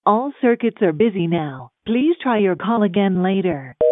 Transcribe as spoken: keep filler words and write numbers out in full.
All circuits are busy now. Please try your call again later.